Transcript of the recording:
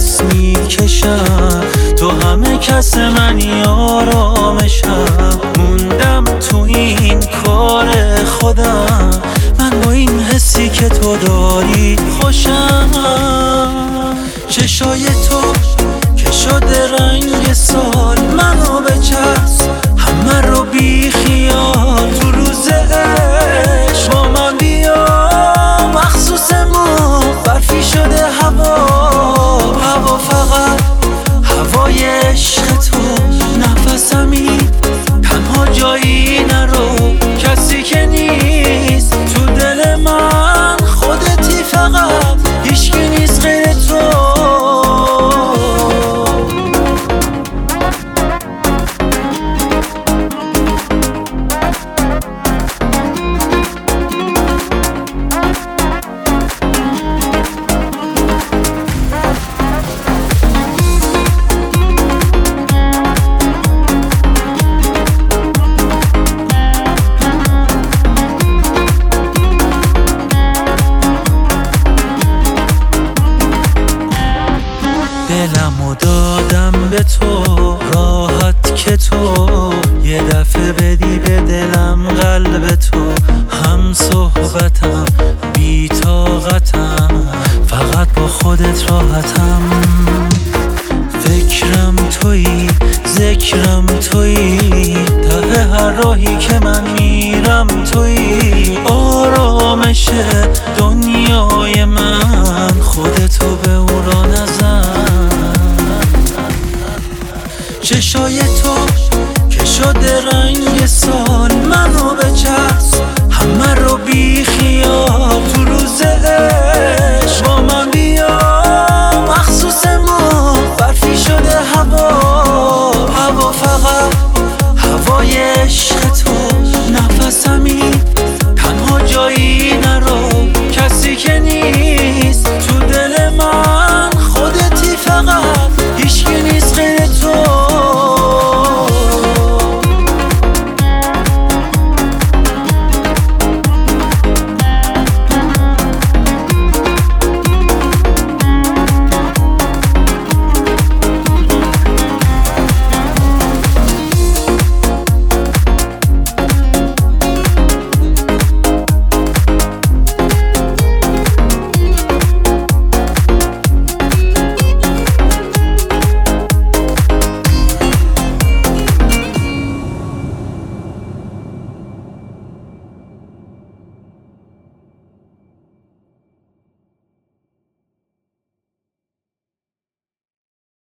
نفس میکشم، تو همه کس منی آرامشم. موندم تو این کار خودم، من با این حسی که تو داری خوشم. چشای تو که شده رنگ سال، منو بچسب همه رو بی خیال. تو روز عشق با من بیا، مخصوص ما برفی شده هوا فقط هوای عشق تو. نفسمی تنها جایی نرو، کسی که نیست تو دل من خودتی فقط، هیچکی نیست غیر تو. دلمو دادم به تو راحت که تو یه دفعه بدی به دلم قلب تو. هم صحبتم بی طاقتم، فقط با خودت راحتم. فکرم تویی، ذکرم تویی، ته هر راهی که من میرم تویی. آرامش